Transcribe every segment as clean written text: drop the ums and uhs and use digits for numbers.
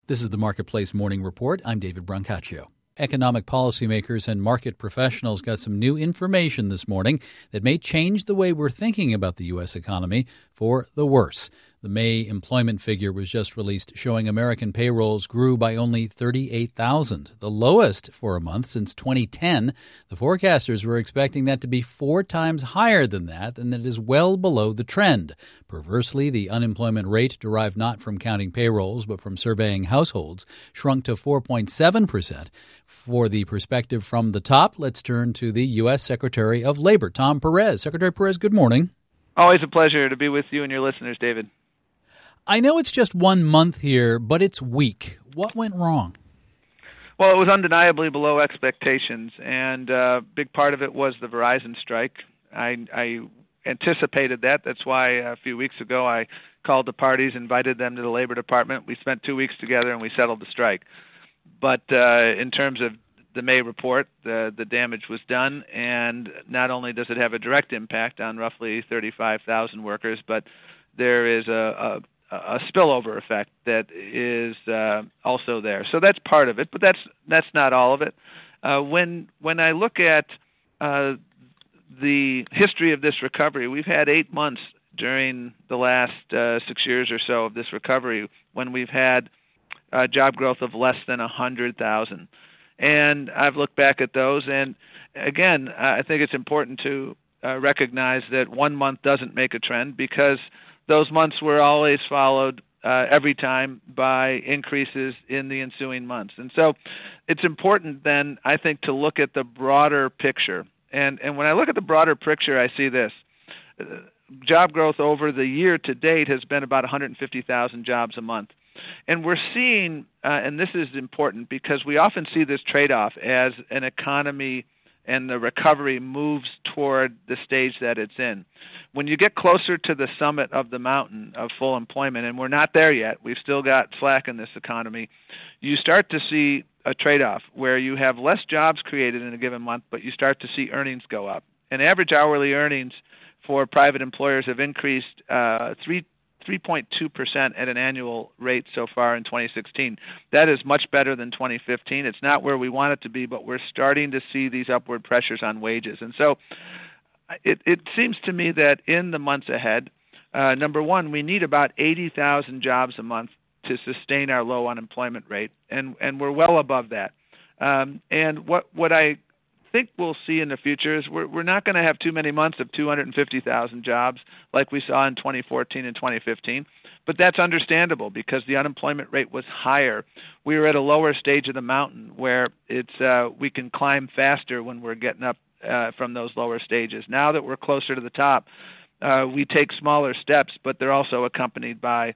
This is the Marketplace Morning Report. I'm David Brancaccio. Economic policymakers and market professionals got some new information this morning that may change the way we're thinking about the U.S. economy for the worse. The May employment figure was just released, showing American payrolls grew by only 38,000, the lowest for a month since 2010. The forecasters were expecting that to be 4 times higher than that, and that is well below the trend. Perversely, the unemployment rate, derived not from counting payrolls but from surveying households, shrunk to 4.7%. For the perspective from the top, let's turn to the U.S. Secretary of Labor, Tom Perez. Secretary Perez, good morning. Always a pleasure to be with you and your listeners, David. I know it's just 1 month here, but it's weak. What went wrong? Well, it was undeniably below expectations, and a big part of it was the Verizon strike. I anticipated that. That's why a few weeks ago I called the parties, invited them to the Labor Department. We spent 2 weeks together, and we settled the strike. But in terms of the May report, the damage was done, and not only does it have a direct impact on roughly 35,000 workers, but there is a spillover effect that is also there. So that's part of it, but that's not all of it. When I look at the history of this recovery, we've had 8 months during the last 6 years or so of this recovery when we've had job growth of less than 100,000. And I've looked back at those, and again, I think it's important to recognize that 1 month doesn't make a trend, because those months were always followed every time by increases in the ensuing months. And so it's important then, I think, to look at the broader picture. And when I look at the broader picture, I see this. Job growth over the year to date has been about 150,000 jobs a month. And we're seeing, and this is important because we often see this trade-off as an economy and the recovery moves toward the stage that it's in. When you get closer to the summit of the mountain of full employment, and we're not there yet, we've still got slack in this economy, you start to see a trade-off where you have less jobs created in a given month, but you start to see earnings go up. And average hourly earnings for private employers have increased 3.2% at an annual rate so far in 2016. That is much better than 2015. It's not where we want it to be, but we're starting to see these upward pressures on wages. And so it seems to me that in the months ahead, number one, we need about 80,000 jobs a month to sustain our low unemployment rate, and we're well above that. And what I think we'll see in the future is we're not going to have too many months of 250,000 jobs like we saw in 2014 and 2015, but that's understandable because the unemployment rate was higher. We were at a lower stage of the mountain where we can climb faster when we're getting up from those lower stages. Now that we're closer to the top, we take smaller steps, but they're also accompanied by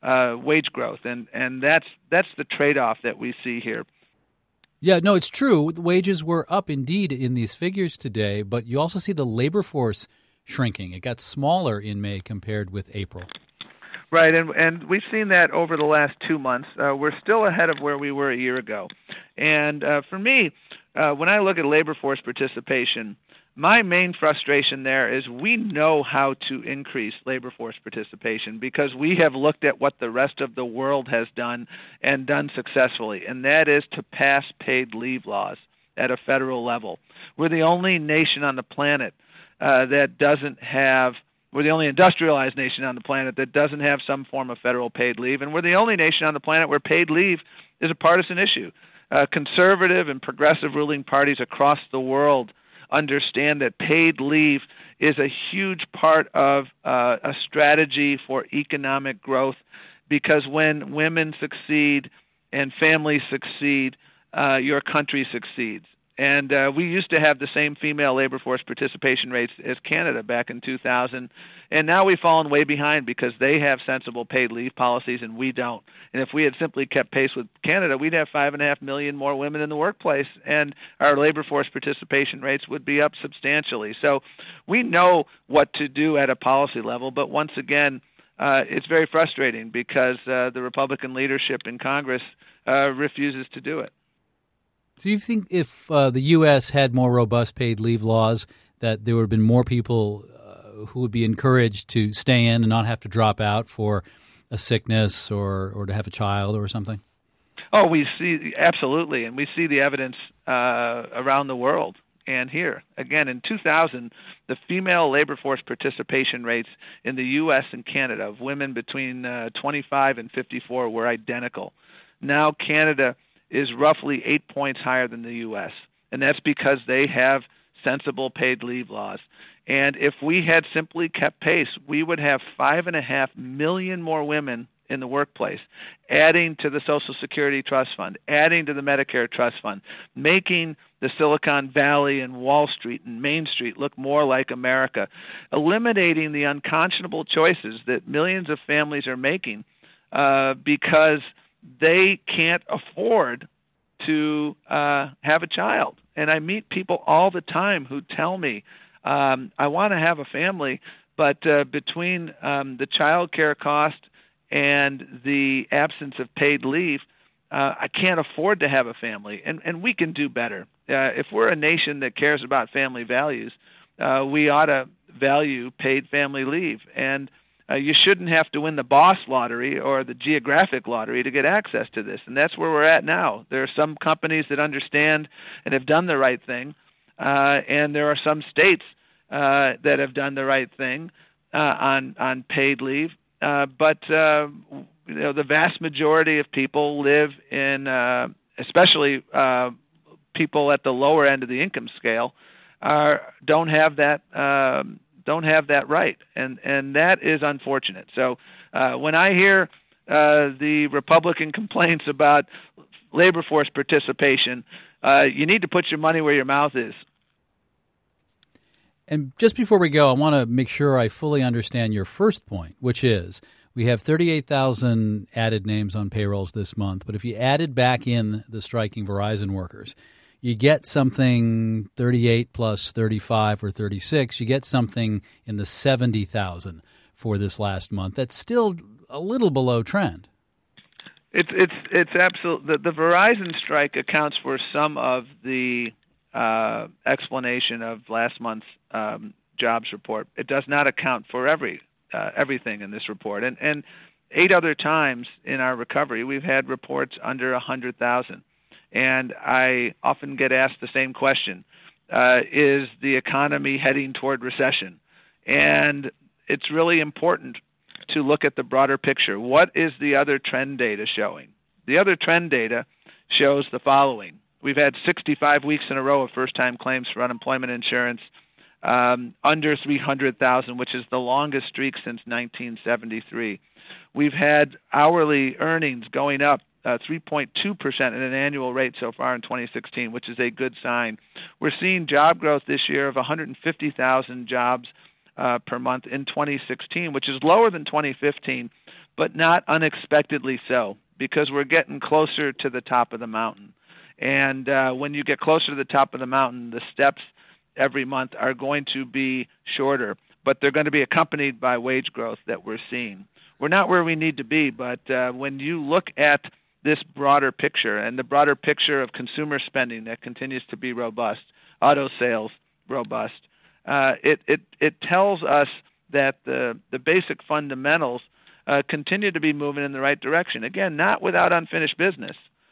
wage growth, and that's the trade-off that we see here. Yeah, no, it's true. The wages were up indeed in these figures today, but you also see the labor force shrinking. It got smaller in May compared with April. Right, and we've seen that over the last 2 months. We're still ahead of where we were a year ago. And for me, when I look at labor force participation, my main frustration there is we know how to increase labor force participation because we have looked at what the rest of the world has done and done successfully, and that is to pass paid leave laws at a federal level. We're the only nation on the planet that doesn't have We're the only industrialized nation on the planet that doesn't have some form of federal paid leave, and we're the only nation on the planet where paid leave is a partisan issue. Conservative and progressive ruling parties across the world understand that paid leave is a huge part of a strategy for economic growth, because when women succeed and families succeed, your country succeeds. And we used to have the same female labor force participation rates as Canada back in 2000, and now we've fallen way behind because they have sensible paid leave policies and we don't. And if we had simply kept pace with Canada, we'd have 5.5 million more women in the workplace, and our labor force participation rates would be up substantially. So we know what to do at a policy level, but once again, it's very frustrating because the Republican leadership in Congress refuses to do it. Do you think if the U.S. had more robust paid leave laws, that there would have been more people who would be encouraged to stay in and not have to drop out for a sickness or to have a child or something? Oh, we see absolutely, and we see the evidence around the world and here. Again, in 2000, the female labor force participation rates in the U.S. and Canada of women between 25 and 54 were identical. Now Canada is roughly 8 points higher than the U.S., and that's because they have sensible paid leave laws. And if we had simply kept pace, we would have 5.5 million more women in the workplace, adding to the Social Security Trust Fund, adding to the Medicare Trust Fund, making the Silicon Valley and Wall Street and Main Street look more like America, eliminating the unconscionable choices that millions of families are making because they can't afford to have a child. And I meet people all the time who tell me, I want to have a family, but between the child care cost and the absence of paid leave, I can't afford to have a family. And we can do better. If we're a nation that cares about family values, we ought to value paid family leave. And you shouldn't have to win the boss lottery or the geographic lottery to get access to this. And that's where we're at now. There are some companies that understand and have done the right thing, and there are some states that have done the right thing on paid leave. But the vast majority of people live in, especially people at the lower end of the income scale, don't have that right, and that is unfortunate. So when I hear the Republican complaints about labor force participation, you need to put your money where your mouth is. And just before we go, I want to make sure I fully understand your first point, which is we have 38,000 added names on payrolls this month, but if you added back in the striking Verizon workers, you get something 38 plus 35 or 36, you get something in the 70,000 for this last month. That's still a little below trend. It's absolutely the Verizon strike accounts for some of the explanation of last month's jobs report. It does not account for everything in this report. And 8 other times in our recovery, we've had reports under 100,000. And I often get asked the same question, is the economy heading toward recession? And it's really important to look at the broader picture. What is the other trend data showing? The other trend data shows the following. We've had 65 weeks in a row of first-time claims for unemployment insurance, under 300,000, which is the longest streak since 1973. We've had hourly earnings going up 3.2% at an annual rate so far in 2016, which is a good sign. We're seeing job growth this year of 150,000 jobs per month in 2016, which is lower than 2015, but not unexpectedly so, because we're getting closer to the top of the mountain. And when you get closer to the top of the mountain, the steps every month are going to be shorter, but they're going to be accompanied by wage growth that we're seeing. We're not where we need to be, but when you look at this broader picture and the broader picture of consumer spending that continues to be robust, auto sales robust, it tells us that the basic fundamentals continue to be moving in the right direction. Again, not without unfinished business,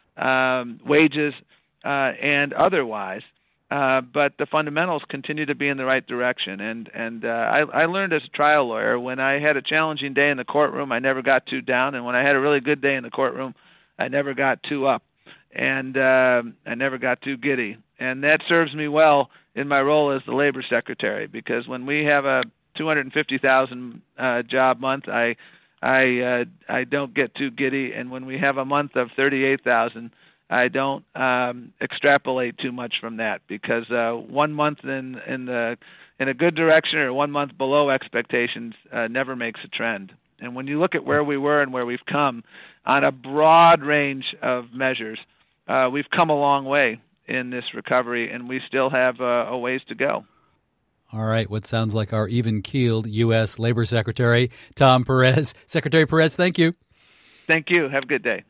wages and otherwise, but the fundamentals continue to be in the right direction. And I learned as a trial lawyer, when I had a challenging day in the courtroom, I never got too down, and when I had a really good day in the courtroom, I never got too up, and I never got too giddy. And that serves me well in my role as the labor secretary, because when we have a 250,000 job month, I don't get too giddy, and when we have a month of 38,000, I don't extrapolate too much from that, because 1 month in a good direction or 1 month below expectations never makes a trend. And when you look at where we were and where we've come on a broad range of measures, we've come a long way in this recovery, and we still have a ways to go. All right, what sounds like our even-keeled U.S. Labor Secretary, Tom Perez. Secretary Perez, thank you. Thank you. Have a good day.